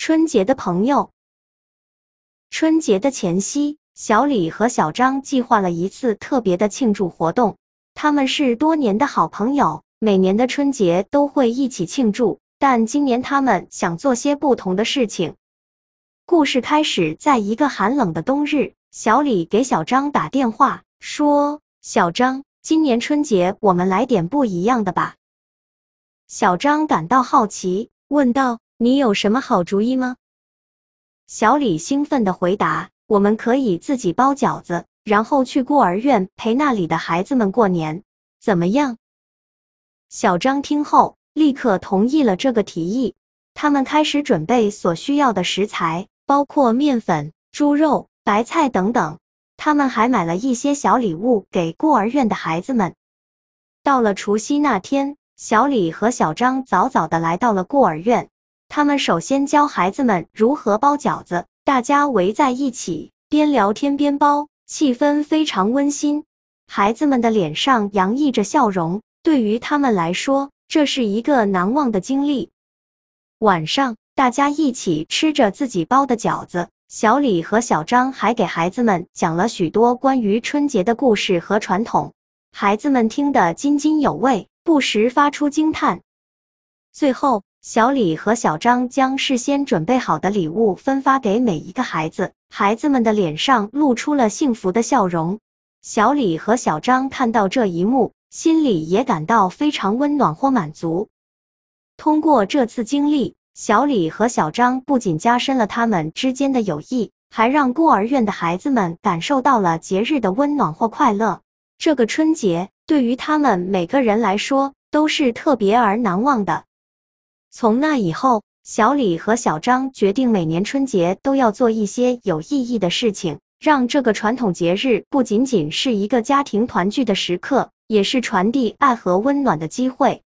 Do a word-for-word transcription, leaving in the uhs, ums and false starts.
春节的朋友。春节的前夕，小李和小张计划了一次特别的庆祝活动。他们是多年的好朋友，每年的春节都会一起庆祝，但今年他们想做些不同的事情。故事开始在一个寒冷的冬日，小李给小张打电话，说：小张，今年春节我们来点不一样的吧。小张感到好奇，问道：你有什么好主意吗？小李兴奋地回答：我们可以自己包饺子，然后去孤儿院陪那里的孩子们过年，怎么样？小张听后，立刻同意了这个提议。他们开始准备所需要的食材，包括面粉、猪肉、白菜等等。他们还买了一些小礼物给孤儿院的孩子们。到了除夕那天，小李和小张早早地来到了孤儿院。他们首先教孩子们如何包饺子，大家围在一起，边聊天边包，气氛非常温馨。孩子们的脸上洋溢着笑容，对于他们来说，这是一个难忘的经历。晚上，大家一起吃着自己包的饺子，小李和小张还给孩子们讲了许多关于春节的故事和传统，孩子们听得津津有味，不时发出惊叹。最后，小李和小张将事先准备好的礼物分发给每一个孩子，孩子们的脸上露出了幸福的笑容。小李和小张看到这一幕，心里也感到非常温暖或满足。通过这次经历，小李和小张不仅加深了他们之间的友谊，还让孤儿院的孩子们感受到了节日的温暖或快乐。这个春节对于他们每个人来说都是特别而难忘的。从那以后，小李和小张决定每年春节都要做一些有意义的事情，让这个传统节日不仅仅是一个家庭团聚的时刻，也是传递爱和温暖的机会。